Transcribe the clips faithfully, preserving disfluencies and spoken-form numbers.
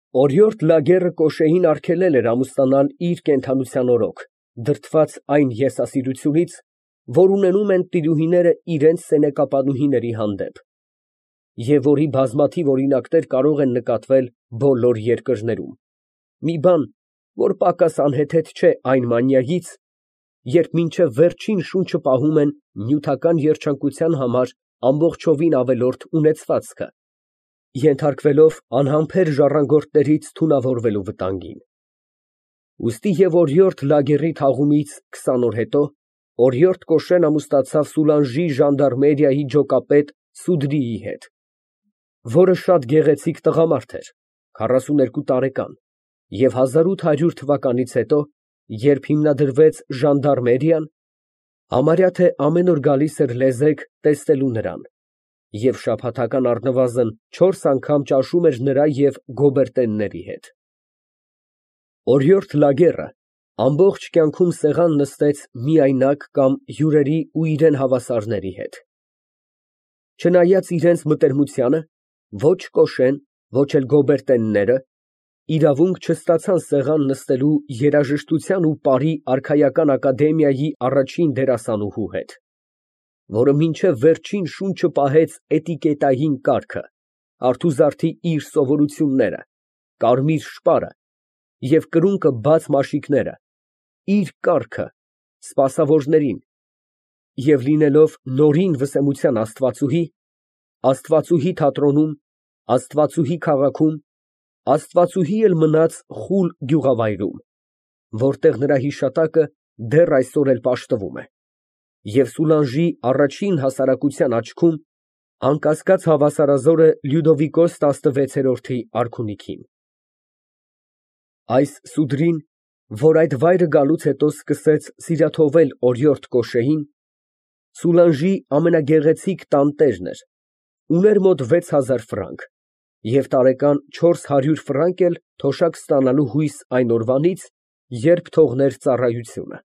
Օրիորդ Լագերը Կոշեին արգելել էր ամուսնանալ իր կենդանության օրոք, դրդված այն եսասիրությունից, որ ունենում են տիրուհիները իրենց սենեկապանուհիների հանդեպ, և որի բազմաթիվ օրինակներ կարող են նկատվել բոլոր երկրներում, մի բան, որ պակաս անհեթեթ չէ այն մանիայից, երբ մինչև վերջին շունչը պահում են նյութական երջանկության համար ամբողջովին ավելորդ ունեցվածքը, ենթարկվելով անհամբեր ժառանգորդներից թունավորվելու վտանգին։ Ուստի և օրիորդ Լագերի թաղումից քսան օր հետո օրիորդ Կոշեն ամուսնացավ Սուլանժի ժանդարմերիայի ջոկապետ Սուդրիի հետ, որը շատ գեղեցիկ տղամարդ էր, քառասուներկու տարեկան, և հազար ութ հարյուր թվականից հետո, երբ հիմնադրվեց ժանդարմերիան, համարյա թե ամեն օր գալիս էր լեզեկ տեսնելու նրան և շաբաթական առնվազն չորս անգամ ճաշում էր նրա և գոբերտենների հետ։ Օրիորդ Լագերը ամբողջ կյանքում սեղան նստեց միայնակ կամ հյուրերի ու իրան հավասարների հետ։ Չնայած իրենց մտերմությանը, ոչ Կոշեն, ոչ էլ գոբերտենները իրավունք չստացան սեղան նստելու երաժշտության ու պարի արքայական ակադեմիայի առաջին դերասանուհու հետ, որը մինչև վերջին շունչը պահեց էտիկետային կարգը, արթուզարդի իր սովորությունները, կարմիր շպարը և կրունկը բաց մաշիկները, իր կառքը սպասավորներին և լինելով նորին վսեմության աստվածուհի, աստվածուհի թատրոնում, աստվածուհի քաղաքում, աստվածուհի էլ մնաց խուլ գյուղավայրում, որտեղ նրա հիշատակը դեռ այսօր էլ պաշտվում է, և Սուլանժի առաջին հասարակության աչքում անկասկած հավասարազոր է Լյուդովիկոս տասնվեցերորդի արքունիքին։ Այս Սուդրին, որ այդ վայրը գալուց հետո սկսեց սիրաթովել օրիորդ Կոշեին, Սուլանժի ամենագեղեցիկ տանտերն էր, ուներ մոտ վեց հազար ֆրանկ և տարեկան չորս հարյուր ֆրանկ էլ թոշակ ստանալու հույս այն օրվանից, երբ թողներ ծառայությունը։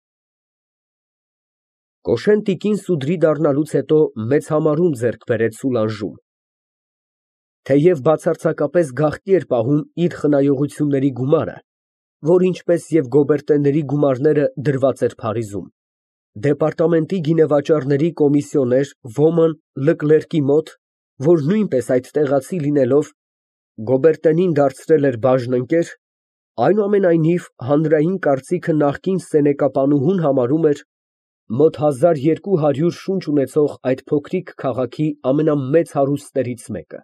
Կոշեն տիկին Սուդրի դառնալուց հետո մեծ համարում ձեռք բերեց Սուլանժում, թեև բացարձակապես գաղտնի էր պահում իր խնայողությունների գումարը, որ ինչպես և գոբերտենների գումարները դրված էր Փարիզում, դեպարտամենտի գինեվաճառների կոմիսիոներ Ոման Լկլերկի մոտ, որ նույնպես այդ տեղացի լինելով, գոբերտենին դարձրել էր բաժնընկեր, այնուամենայնիվ հանրային կարծիքը նախկին սենեկապանուհուն համարում էր մոտ հազար երկու հարյուր շունչ ունեցող այդ փոքրիկ քաղաքի ամենամեծ հարուստներից մեկը։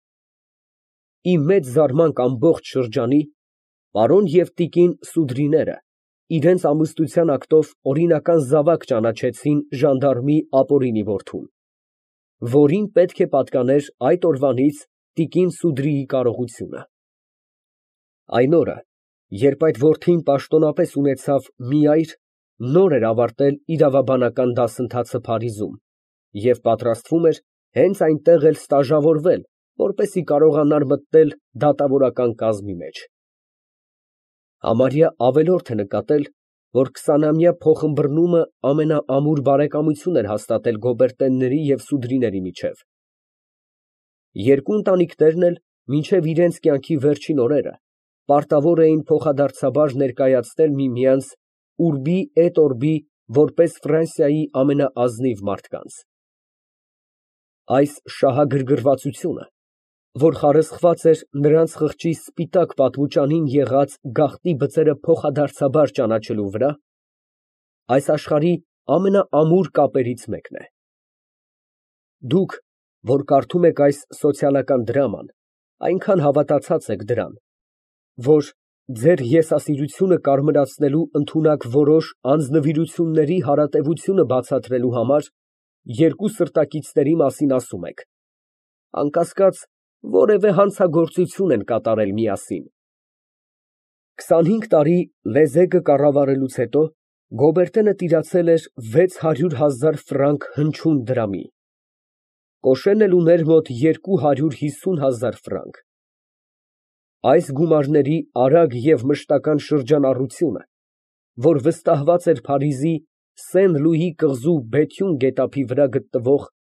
Ի մեծ զարմանք ամբողջ շրջանի, պարոն և տիկին Սուդրիները իրենց ամուսնության ակտով օրինական զավակ ճանաչեցին ժանդարմի ապօրինի որդուն, որին պետք է պատկաներ այդ օրվանից տիկին Սուդրիի կարողությունը։ Այն օրը, երբ այդ որդին պաշտոնապես ունեցավ մի այր, նոր էր ավարտել իրավաբանական դասընթացը Փարիզում և պատրաստվում էր հենց այնտեղ էլ ստաժավորվել, որպեսզի կարողանար մտնել դատավորական կազմի մեջ։ Համարյա ավելորդ է նկատել, որ քսանամյա փոխըմբռնումը ամենաամուր բարեկամություն էր հաստատել գոբերտենների և Սուդրիների միջև։ Երկու ընտանիքներն էլ մինչև իրենց կյանքի վերջին օրերը պարտավոր էին փոխադարձաբար ներկայացնել միմյանց Ուրբի էտ Օրբի որպես Ֆրանսիայի ամենաազնիվ մարդկանց։ Այս շահագրգռվածությունը, որ խարսխված էր նրանց խղճի սպիտակ պատմուճանին եղած գաղտնի բծերը փոխադարձաբար ճանաչելու վրա, այս աշխարհի ամենաամուր կապերից մեկն է։ Դուք, որ կարդում եք այս սոցիալական դրաման, այնքան հավատացած եք դրան, որ ձեր եսասիրությունը կարմրացնելու ընդունակ որոշ անձնվիրությունների հարատևությունը բացատրելու համար երկու սրտակիցների մասին ասում եք, անկասկած, որևէ հանցագործություն են կատարել միասին։ Քսանհինգ տարի լեզեկը կառավարելուց հետո գոբերտենը տիրացել էր վեց հարյուր հազար ֆրանկ հնչյուն դրամի, Կոշեն էլ ուներ մոտ երկու հարյուր հիսուն հազար ֆրանկ։ Այս գումարների արագ և մշտական շրջանառությունը, որ վստահված էր Փարիզի Սեն Լուի կղզու Բեթյուն գետափի վրա գտնվող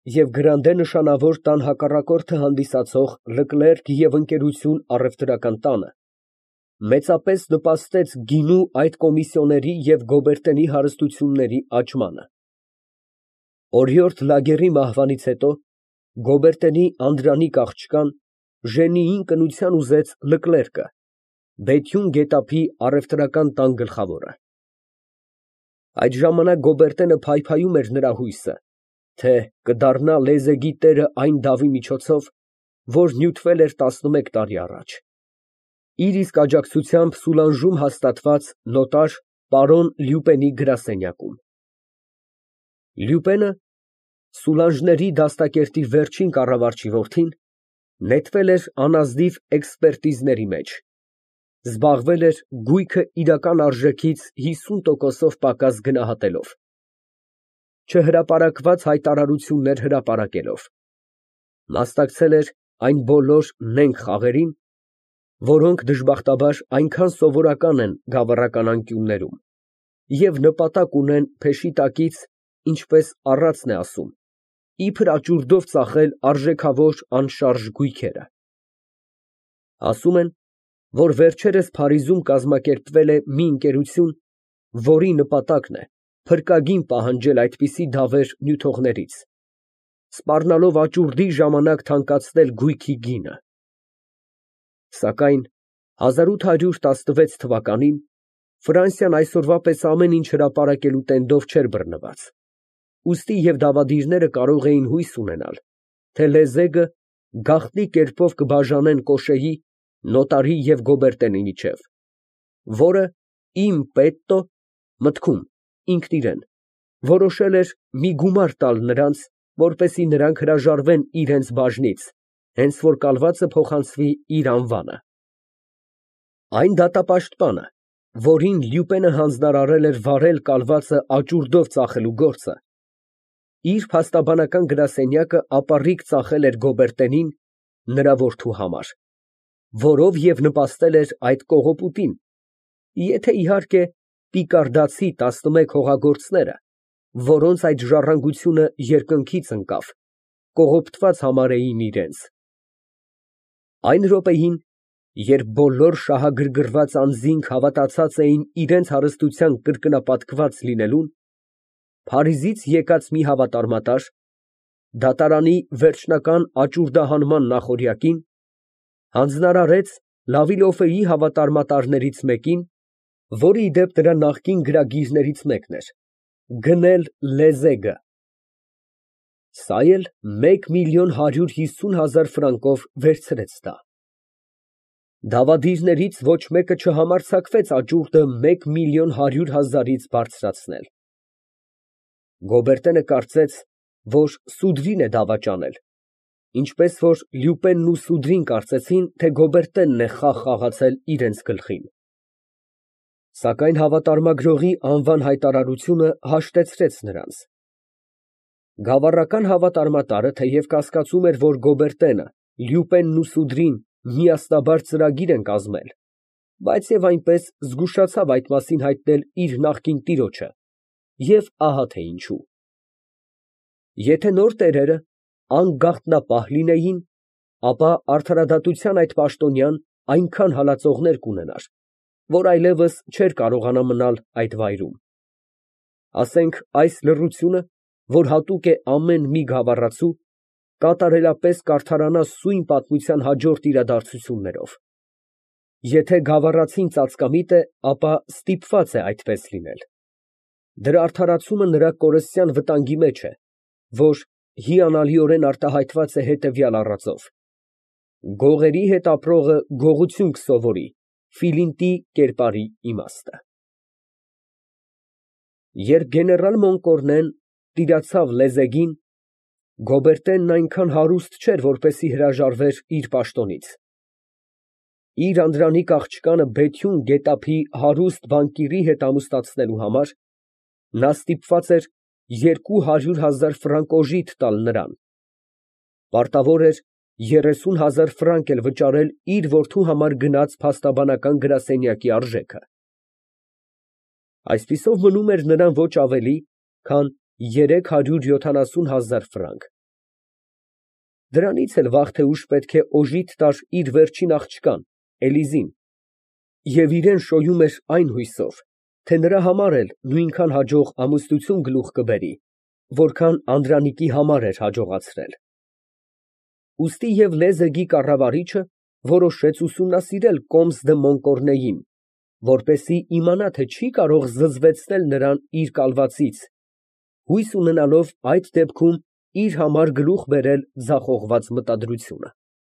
և Գրանդե նշանավոր տան հակառակորդը հանդիսացող Լկլերկ և ընկերություն առևտրական տանը, մեծապես նպաստեց գինու այդ կոմիսիոների և Գոբերտենի հարստությունների աճմանը։ Օրիորդ Լագերի մահվանից հետո Գոբերտենի անդրանիկ աղջկան Ժեննիին կնության ուզեց Լկլերկը, Բեթյուն գետափի առևտրական տան գլխավորը։ Այդ ժամանակ Գոբերտենը փայփայում էր նրա հույսը, թե կդառնա լեզեգի տերը այն դավի միջոցով, որ նյութվել էր տասնմեկ տարի առաջ, իր իսկ աջակցությամբ Սուլանժում հաստատված նոտար պարոն Լյուպենի գրասենյակում։ Լյուպենը, Սուլանժների դաստակերտի վերջին կառավարչի որդին, նետվել էր անազնիվ էքսպերտիզների մեջ, զբաղվել էր գույքը իրական արժեքից հիսուն տոկոսով պակաս գնահատելով, չհրապարակված հայտարարություններ հրապարակելով, մասնակցել էր այն բոլոր նենգ խաղերին, որոնք դժբախտաբար այնքան սովորական են գավառական անկյուններում և նպատակ ունեն փեշի տակից, ինչպես առածն է ասում, իբր աճուրդով ծախել արժեքավոր անշարժ գույքերը։ Ասում են, որ վերջերս Փարիզում կազմակերպվել է մի ընկերություն, որի նպատակն է փրկագին պահանջել այդպիսի դավեր նյութողներից, սպառնալով աճուրդի ժամանակ թանկացնել գույքի գինը։ Սակայն հազար ութ հարյուր տասնվեց թվականին Ֆրանսիան այսօրվա պես ամեն ինչ հրապարակելու տենդով չէր բռնված, ուստի և դավադիրները կարող էին հույս ունենալ, թե լեզեգը գաղտնի կերպով կբաժանեն կոշեի, նոտարի և Գոբերտենի միջև, որը իմպետտո մտքում ինքն իրեն որոշել էր մի գումար տալ նրանց, որպեսզի նրանք հրաժարվեն իրենց բաժնից, հենց որ կալվածը փոխանցվի իր անվանը։ Այն դատապաշտպանը, որին Լյուպենը հանձնարարել էր վարել կալվածը աճուրդով ծախելու գործը, իր փաստաբանական գրասենյակը ապառիկ ծախել էր Գոբերտենին, նրա որդու համար, որով և նպաստել էր այդ կողոպուտին, եթե իհարկե պիկարդացի տասնմեկ հողագործները, որոնց այդ ժառանգությունը երկնքից ընկավ, կողոպտված համարեին իրենց։ Այն րոպեին, երբ բոլոր շահագրգռված անձինք հավատացած էին իրենց հարստության կրկնապատկված լինելուն, Փարիզից եկած մի հավատարմատար, դատարանի վերջնական աճուրդահանման նախօրյակին, հանձնարարեց Լավիլոֆեի հավատարմատարներից մեկին, որը ի դեպ նրա նախկին գրագիրներից մեկն էր, գնել լեզեգը, սա էլ մեկ միլիոն հարյուր հիսուն հազար ֆրանկով վերցրեց տա։ Դավադիրներից ոչ մեկը չհամարձակվեց աճուրդը մեկ միլիոն հարյուր հազարից բարձրացնել։ Գոբերտենը կարծեց, որ սուդրին է դավաճանել, ինչպես որ Լյուպենն ու սուդրին կարծեցին, թե Գոբերտենն է խաղ խաղացել իրենց գլխին։ Սակայն հավատարմագրողի անվան հայտարարությունը հաշտեցրեց նրանց։ Գավառական հավատարմատարը թեև կասկածում էր, որ Գոբերտենը, Լյուպենն ու սուդրին միասնաբար ծրագիր են կազմել, բայց և այնպես զգուշացավ այդ մասին հայտնել իր նախկին տիրոջը, և ահա թե ինչու։ Եթե նոր տերերը անգաղտնապահ լինեին, ապա արդարադատության այդ պաշտոնյան այնքան հալածողներ կունենար, որ այլևս չէր կարողանա մնալ այդ վայրում։ Ասենք այս լռությունը, որ հատուկ է ամեն մի գավառացու, կատարելապես կարդարանա սույն պատմության հաջորդ իրադարձություններով։ Եթե գավառացին ծածկամիտ է, ապա ստիպված է այդպես լինել։ Դրա արդարացումը նրա կորստյան վտանգի մեջ է, որ հիանալիորեն արտահայտված է հետևյալ առածով. «Գողերի հետ ապրողը գողություն կսովորի» Ֆիլինտի կերպարի իմաստը։ Երբ գեներալ Մոնկորնեն տիրացավ լեզեգին, Գոբերտենն այնքան հարուստ չէր, որպեսզի հրաժարվեր իր պաշտոնից։ Իր անդրանիկ աղջկանը Բեթյուն գետափի հարուստ բանկիրի հետ ամուսնացնելու համար նա ստիպված էր երկու հարյուր հազար ֆրանկ օժիտ տալ նրան, պարտավոր էր երեսուն հազար ֆրանկ էլ վճարել իր որդու համար գնած փաստաբանական գրասենյակի արժեքը։ Այսպիսով մնում էր նրան ոչ ավելի, քան երեք հարյուր յոթանասուն հազար ֆրանկ, Դրանից էլ վաղ թե ուշ պետք է օժիտ տար իր վերջին աղջկան, Էլիզին, և իրան շոյում էր այն հույսով, թե նրա համար էլ նույնքան հաջող ամուսնություն գլուխ կբերի, որքան Անդրանիկի համար էր հաջողացրել։ Ուստի և Լեզեգի կառավարիչը որոշեց ուսումնասիրել Կոմս դը Մոնկորնեին, որպեսզի իմանա, թե չի կարող զզվեցնել նրան իր կալվածից, հույս ունենալով այդ դեպքում իր համար գլուխ բերել ձախողված մտադրությունը։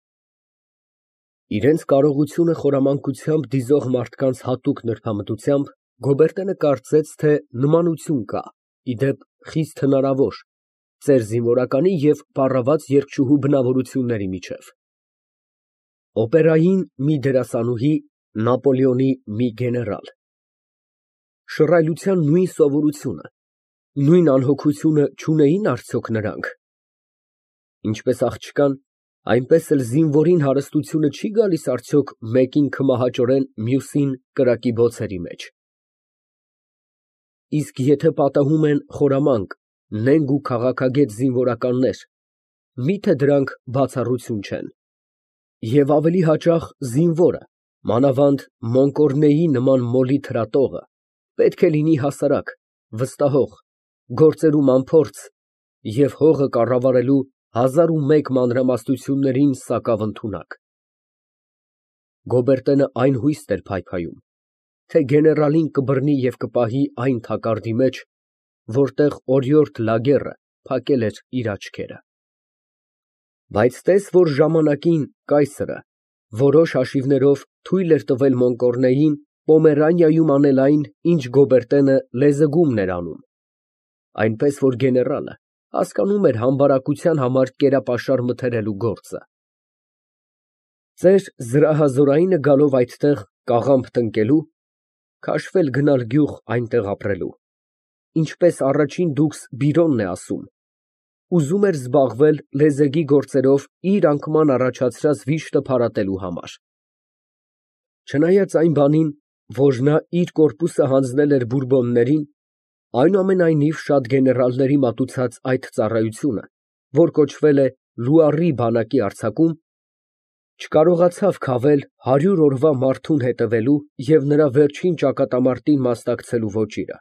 Իրենց կարողությունը խորամանկությամբ դիզող մարդկանց հատուկ նրբամտությամբ Գոբերտենը կարծեց, թե նմանություն կա, ի դեպ, խիստ հնարավոր, ծեր զինվորականի և պառաված երգչուհու բնավորությունների միջև։ Օպերային մի դերասանուհի, Նապոլեոնի մի գեներալ։ Շռայլության նույն սովորությունը, նույն անհոգությունը չունեի՞ն արդյոք նրանք։ Ինչպես աղջկան, այնպես էլ զինվորին հարստությունը չի գալիս արդյոք մեկին քմահաճորեն, մյուսին կրակի բոցերի մեջ։ Իսկ եթե պատահում են խորամանկ, նենգ ու քաղաքագետ զինվորականներ, մի՞թե դրանք բացառություն չեն։ Եվ ավելի հաճախ զինվորը, մանավանդ Մոնկորնեի նման մոլի թրատողը, պետք է լինի հասարակ, վստահող, գործերում անփորձ և հողը կառավարելու հազար ու մեկ մանրամասնություններին սակավ ընդունակ։ Գոբերտենը այն հույսն էր փայփայում, թե գեներալին կբռնի և կպահի այն թակարդի մեջ, որտեղ օրիորդ Լագերը փակել էր իր աչքերը։ Բայց տես որ ժամանակին կայսրը որոշ հաշիվներով թույլ էր տվել Մոնկորնեին Պոմերանիայում անել այն, ինչ Գոբերտենը Լեզեգումն էր անում, այնպես որ գեներալը հասկանում էր համբարակության համար կերապաշար մթերելու գործը։ Ծեր զրահազորայինը գալով այդտեղ կաղամբ տնկելու, քաշվել գնալ գյուղ այնտեղ ապրելու, ինչպես առաջին դուքս Բիրոնն է ասում, ուզում էր զբաղվել լեզեգի գործերով իր անկման առաջացրած վիշտը փարատելու համար։ Չնայած այն բանին, որ նա իր կորպուսը հանձնել էր բուրբոններին, այնուամենայնիվ շատ գեներալների մատուցած այդ ծառայությունը, որ կոչվել է Լուարի բանակի արձակում, չկարողացավ քավել հարյուր օրվա մարդուն հետևելու և նրա վերջին ճակատամարտին մասնակցելու ոճիրը։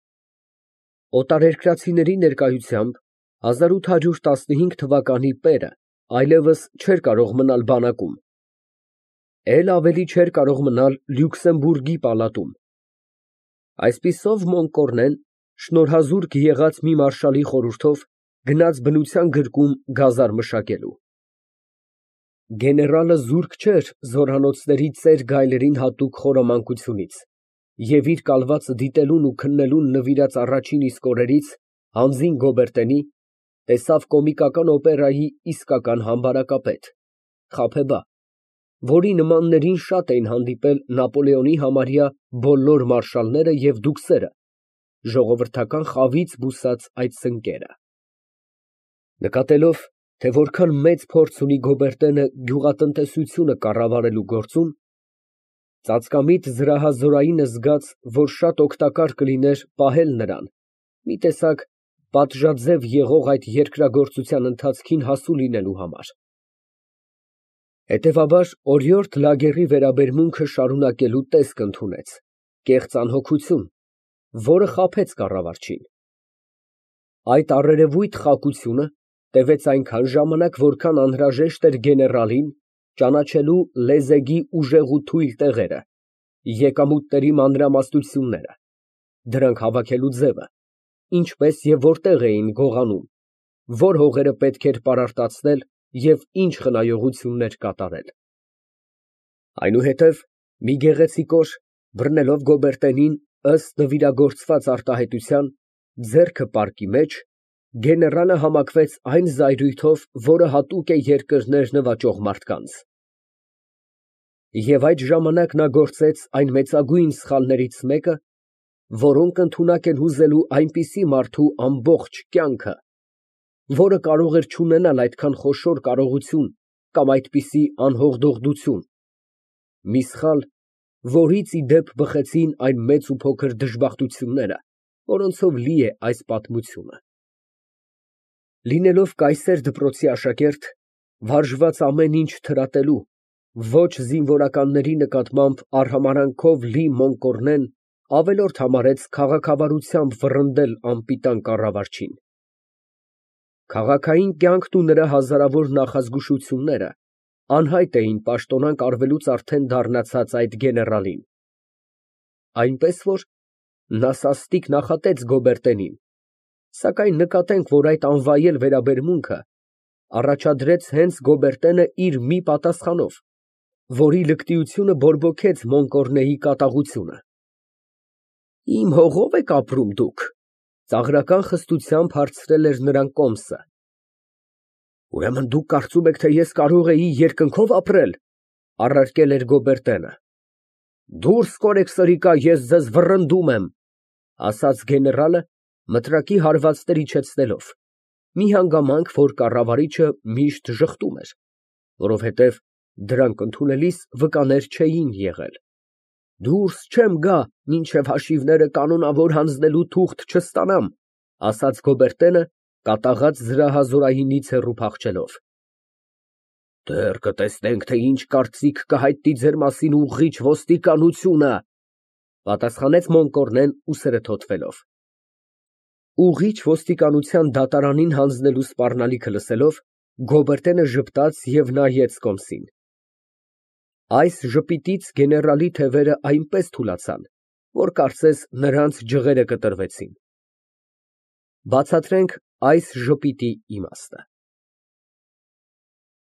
Օտարերկրացիների ներկայությամբ հազար ութ հարյուր տասնհինգ թվականի պերը այլևս չէր կարող մնալ բանակում, էլ ավելի չէր կարող մնալ Լյուքսեմբուրգի պալատում։ Այսպիսով Մոնկորնեն շնորհազուրկ եղած մի մարշալի խորհրդով գնաց բնության գրկում գազար մշակելու։ Գեներալը զուրկ չէր զորանոցների ծեր գայլերին հատուկ խորամանկությունից և իր կալվածը դիտելուն ու քննելուն նվիրած առաջին իսկ օրերից հանձին Գոբերտենի, տեսավ կոմիկական օպերայի իսկական համբարակապետ, խաբեբա, որի նմաններին շատ էին հանդիպել Նապոլեոնի համարյա բոլոր մարշալները և դուքսերը, ժողովրդական խավից բուսած այդ սնկերը։ Նկատելով, թե որքան մեծ փորձ ունի Գոբերտենը գյուղատնտեսությունը կառավարելու գործում, ծածկամիտ զրահազորայինը զգաց, որ շատ օգտակար կլիներ պահել նրան, մի տեսակ պատժաձև եղող այդ երկրագործության ընթացքին հասու լինելու համար։ Հետևաբար օրիորդ Լագերի վերաբերմունքը շարունակելու տեսք ընդունեց, կեղծ անհոգություն, որը խաբեց կառավարչին։ Այդ առերևույթ խակությունը տևեց այնքան ժամանակ, որքան անհրաժեշտ էր գեներալին ճանաչելու լեզեգի ուժեղ ու թույլ տեղերը, եկամուտների մանրամասնությունները, դրանք հավաքելու ձևը, ինչպես և որտեղ էին գողանում, որ հողերը պետք էր պարարտացնել և ինչ խնայողություններ կատարել։ Այնուհետև մի գեղեցիկ օր, բռնելով Գոբերտենին ըստ նվիրագործված արտահայտության, ձեռքը պարկի մեջ, գեներալը համակվեց այն զայրույթով, որը հատուկ է երկրներ նվաճող մարդկանց։ Եվ այդ ժամանակ նա գործեց այն մեծագույն սխալներից մեկը, որոնք ընդունակ են հուզելու այնպիսի մարդու ամբողջ կյանքը, որը կարող էր չունենալ այդքան խոշոր կարողություն կամ այդպիսի անհողդողդություն, մի սխալ, որից ի դեպ բխեցին այն մեծ ու փոքր դժբախտությունները, որոնցով լի է այս պատմությունը։ Լինելով կայսեր դպրոցի աշակերտ, վարժված ամեն ինչ թրատելու, ոչ զինվորականների նկատմամբ արհամարանքով լի Մոնկորնեն ավելորդ համարեց քաղաքավարությամբ վռնդել անպիտան կառավարչին։ Քաղաքային կյանքն ու նրա հազարավոր նախազգուշությունները անհայտ էին պաշտոնանկ արվելուց արդեն դառնացած այդ գեներալին։ Այնպես որ նա սաստիկ նախատեց Գոբերտենին, սակայն նկատենք, որ այդ անվայել վերաբերմունքը առաջադրեց հենց Գոբերտենը իր մի պատասխանով, որի լկտիությունը բորբոքեց Մոնկորնեի կատաղությունը։ Իմ հողո՞վ եք ապրում դուք, ծաղրական խստությամբ հարցրել էր նրան Կոմսը։ Ուրեմն դուք կարծում եք, թե ես կարող էի երկնքով ապրել, առարկել էր Գոբերտենը։ Դուրս կորեք սրիկա, ես ձեզ վռնդում եմ, ասաց գեներալը մտրակի հարվածներ իջեցնելով, մի հանգամանք, որ կառավարիչը միշտ ժխտում էր, որովհետև դրանք ընդունելիս վկաներ չէին եղել։ Դուրս չեմ գա, մինչև հաշիվները կանոնավոր հանձնելու թուղթ չստանամ, ասաց Գոբերտենը, կատաղած զրահազորայինից հեռու փախչելով։ Դեռ կտեսնենք, թե ինչ կարծիք կհայտնի ձեր մասին ուղղիչ ոստիկանությունը, պատասխանեց Մոնկորնեն ուսերը թոթվելով։ Ուղղիչ ոստիկանության դատարանին հանձնելու սպառնալիքը լսելով, Գոբերտենը ժպտաց և նայեց Կոմսին։ Այս ժպիտից գեներալի թևերը այնպես թուլացան, որ կարծես նրանց ջղերը կտրվեցին։ Բացատրենք այս ժպիտի իմաստը։